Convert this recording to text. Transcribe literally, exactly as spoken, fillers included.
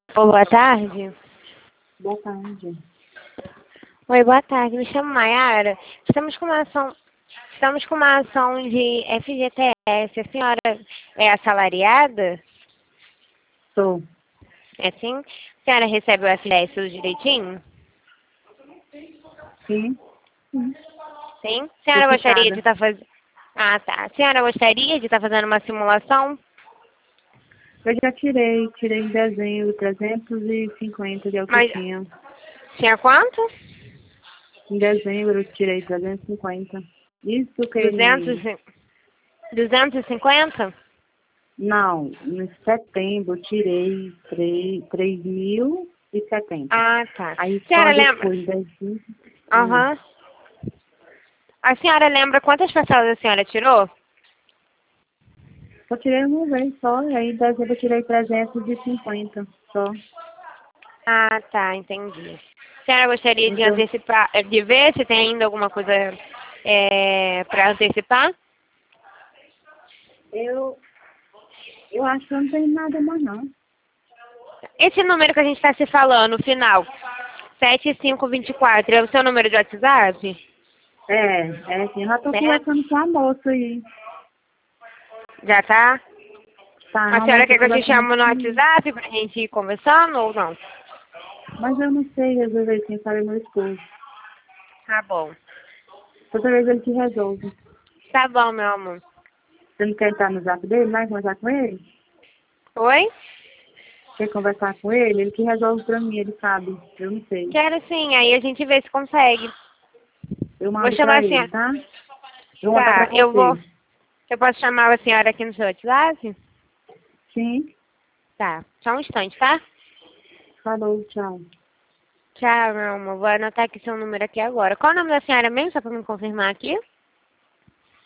Ô, boa tarde. Boa tarde. Oi, boa tarde. Me chamo Maiara. Estamos com uma ação, estamos com uma ação de F G T S. A senhora é assalariada? Sou. É sim? A senhora recebe o F G T S tudo direitinho? Sim. Sim? A senhora Tô gostaria ficada. de estar fazendo... Ah, tá. A senhora gostaria de estar fazendo uma simulação? Eu já tirei, tirei em dezembro trezentos e cinquenta de Mas autoestima. tinha quanto? Em dezembro eu tirei trezentos e cinquenta. Isso que duzentos, em... duzentos e cinquenta? Não, em setembro eu tirei três mil e setenta. Ah, tá. Aí A senhora quando lembra? foi em dezembro... Hum, Aham. A senhora lembra quantas parcelas a senhora tirou? só tirei uma vez só, aí em dezembro eu tirei trezentos e cinquenta só. Ah, tá, entendi. A senhora gostaria de Então, antecipar, eh, de ver se tem ainda alguma coisa é, para antecipar? eu, eu acho que não tem nada mais não. Esse número que a gente está se falando, o final, sete cinco dois quatro, é o seu número de WhatsApp? É, é assim, eu já tô É? conversando com a moça aí. Já tá? Tá, A uma senhora moça quer que eu te conversando chame no comigo. WhatsApp pra gente ir conversando ou não? Mas eu não sei resolver quem sabe meu esposo. Tá bom. Toda vez ele que resolve. Tá bom, meu amor. Você não quer entrar no zap dele, vai conversar com ele? Oi? Quer conversar com ele? Ele que resolve pra mim, ele sabe. Eu não sei. Quero sim, aí a gente vê se consegue. Eu Vou mando chamar pra a ele, senhora. tá? Eu vou mandar pra Tá, eu vou. você. Eu posso chamar a senhora aqui no seu WhatsApp? Sim. Tá, só um instante, tá? Falou, tchau. Tchau, meu amor. Vou anotar aqui seu número aqui agora. Qual o nome da senhora mesmo, só pra me confirmar aqui?